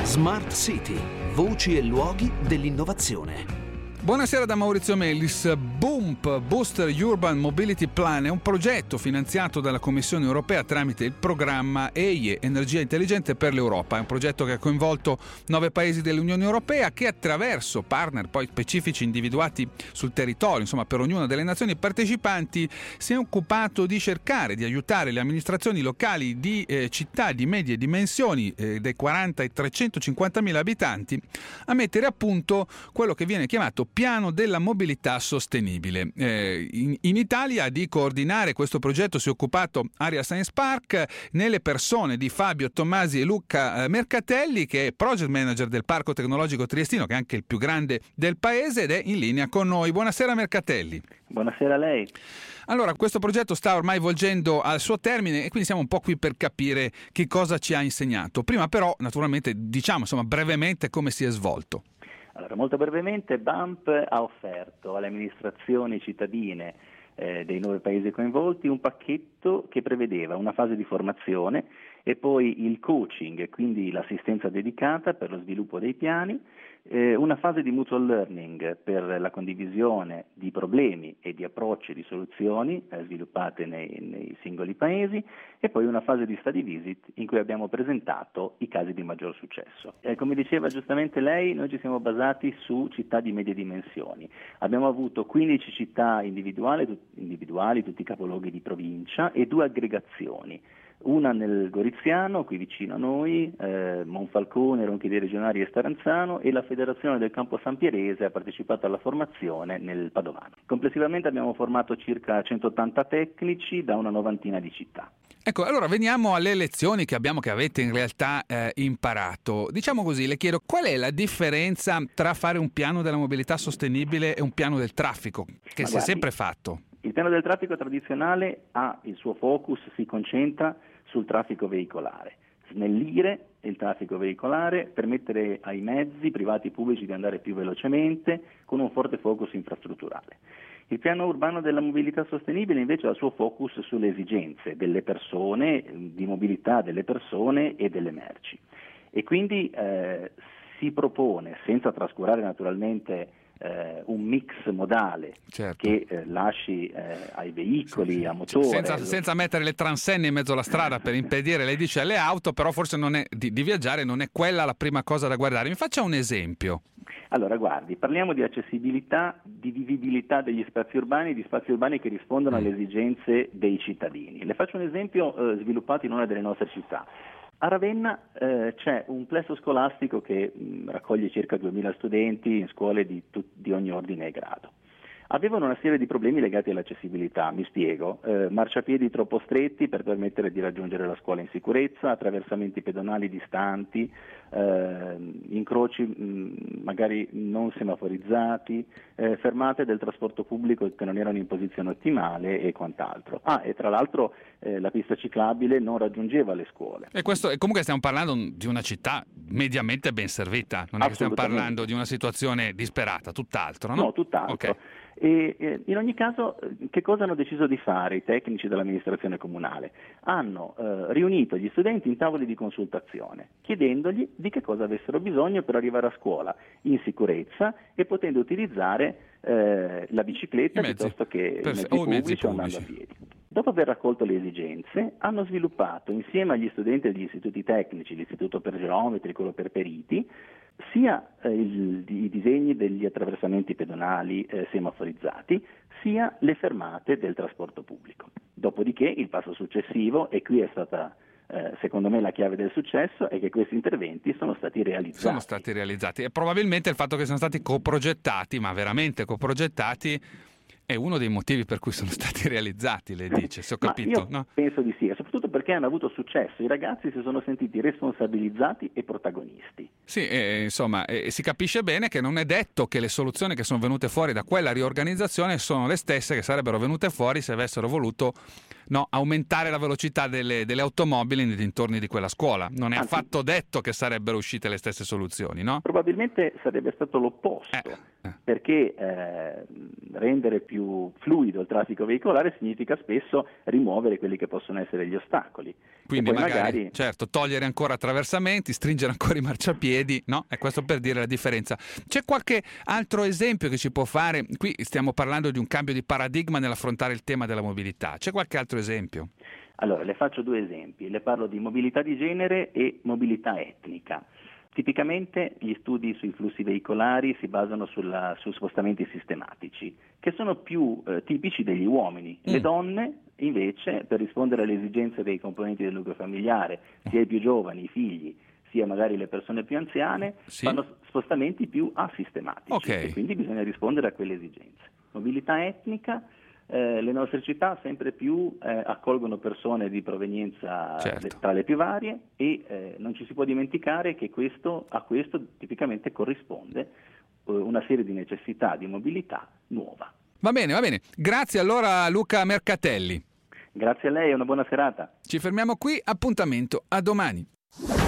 Smart City, voci e luoghi dell'innovazione. Buonasera da Maurizio Mellis. BOOMP, Booster Urban Mobility Plan, è un progetto finanziato dalla Commissione Europea tramite il programma EIE, Energia Intelligente per l'Europa. È un progetto che ha coinvolto 9 paesi dell'Unione Europea che attraverso partner poi specifici individuati sul territorio, insomma per ognuna delle nazioni partecipanti, si è occupato di cercare di aiutare le amministrazioni locali di città di medie dimensioni, dai 40 ai 350 mila abitanti, a mettere a punto quello che viene chiamato piano della mobilità sostenibile. In Italia di coordinare questo progetto si è occupato Area Science Park nelle persone di Fabio Tommasi e Luca Mercatelli, che è project manager del Parco Tecnologico Triestino, che è anche il più grande del paese, ed è in linea con noi. Buonasera Mercatelli. Buonasera a lei. Allora, questo progetto sta ormai volgendo al suo termine e quindi siamo un po' qui per capire che cosa ci ha insegnato. Prima però, naturalmente, diciamo brevemente come si è svolto. Allora, molto brevemente, BAMP ha offerto alle amministrazioni cittadine dei 9 paesi coinvolti un pacchetto che prevedeva una fase di formazione e poi il coaching, quindi l'assistenza dedicata per lo sviluppo dei piani, una fase di mutual learning per la condivisione di problemi e di approcci e di soluzioni sviluppate nei singoli paesi, e poi una fase di study visit in cui abbiamo presentato i casi di maggior successo. Come diceva giustamente lei, noi ci siamo basati su città di medie dimensioni. Abbiamo avuto 15 città individuali, tutti i capoluoghi di provincia, e 2 aggregazioni. Una nel Goriziano, qui vicino a noi, Monfalcone, Ronchi Regionali e Staranzano, e la Federazione del Campo San Pierese ha partecipato alla formazione nel Padovano. Complessivamente abbiamo formato circa 180 tecnici da una 90 di città. Ecco, allora veniamo alle lezioni che avete in realtà imparato. Diciamo così, le chiedo qual è la differenza tra fare un piano della mobilità sostenibile e un piano del traffico, che si è sempre fatto? Il piano del traffico tradizionale ha il suo focus, si concentra sul traffico veicolare. Snellire il traffico veicolare, permettere ai mezzi privati e pubblici di andare più velocemente con un forte focus infrastrutturale. Il piano urbano della mobilità sostenibile invece ha il suo focus sulle esigenze delle persone, di mobilità delle persone e delle merci. E quindi si propone, senza trascurare naturalmente un mix modale, certo, che lasci ai veicoli a motore, senza mettere le transenne in mezzo alla strada per impedire, lei dice, alle auto, però forse non è di viaggiare, non è quella la prima cosa da guardare. Mi faccia un esempio. Allora, guardi, parliamo di accessibilità, di vivibilità degli spazi urbani, di spazi urbani che rispondono alle esigenze dei cittadini. Le faccio un esempio sviluppato in una delle nostre città. A Ravenna c'è un plesso scolastico che raccoglie circa 2000 studenti in scuole di ogni ordine e grado. Avevano una serie di problemi legati all'accessibilità, mi spiego, marciapiedi troppo stretti per permettere di raggiungere la scuola in sicurezza, attraversamenti pedonali distanti, incroci magari non semaforizzati, fermate del trasporto pubblico che non erano in posizione ottimale e quant'altro. E tra l'altro la pista ciclabile non raggiungeva le scuole. E comunque stiamo parlando di una città mediamente ben servita, non è che stiamo parlando di una situazione disperata, tutt'altro, no? No, tutt'altro. Okay. E in ogni caso, che cosa hanno deciso di fare i tecnici dell'amministrazione comunale? Hanno riunito gli studenti in tavoli di consultazione, chiedendogli di che cosa avessero bisogno per arrivare a scuola in sicurezza e potendo utilizzare la bicicletta piuttosto che i mezzi pubblici o andando a piedi. Dopo aver raccolto le esigenze, hanno sviluppato insieme agli studenti degli istituti tecnici, l'istituto per geometri, quello per periti, sia i disegni degli attraversamenti pedonali semaforizzati, sia le fermate del trasporto pubblico. Dopodiché il passo successivo, e qui è stata secondo me la chiave del successo, è che questi interventi sono stati realizzati. E probabilmente il fatto che siano stati coprogettati, ma veramente coprogettati, è uno dei motivi per cui sono stati realizzati, lei dice, se ho capito. Io penso di sì, e soprattutto perché hanno avuto successo. I ragazzi si sono sentiti responsabilizzati e protagonisti. Sì, si capisce bene che non è detto che le soluzioni che sono venute fuori da quella riorganizzazione sono le stesse che sarebbero venute fuori se avessero voluto aumentare la velocità delle automobili nei dintorni di quella scuola. Non è affatto detto che sarebbero uscite le stesse soluzioni, no? Probabilmente sarebbe stato l'opposto, perché rendere più fluido il traffico veicolare significa spesso rimuovere quelli che possono essere gli ostacoli. Quindi magari certo, togliere ancora attraversamenti, stringere ancora i marciapiedi, no? E questo per dire la differenza. C'è qualche altro esempio che ci può fare? Qui stiamo parlando di un cambio di paradigma nell'affrontare il tema della mobilità. C'è qualche altro esempio? Allora, le faccio 2 esempi. Le parlo di mobilità di genere e mobilità etnica. Tipicamente gli studi sui flussi veicolari si basano su spostamenti sistematici, che sono più tipici degli uomini. Le donne, invece, per rispondere alle esigenze dei componenti del nucleo familiare, sia i più giovani, i figli, sia magari le persone più anziane, fanno spostamenti più asistematici, e quindi bisogna rispondere a quelle esigenze. Mobilità etnica. Le nostre città sempre più accolgono persone di provenienza tra le più varie e non ci si può dimenticare che a questo tipicamente corrisponde una serie di necessità di mobilità nuova. Va bene. Grazie allora Luca Mercatelli. Grazie a lei e una buona serata. Ci fermiamo qui, appuntamento a domani.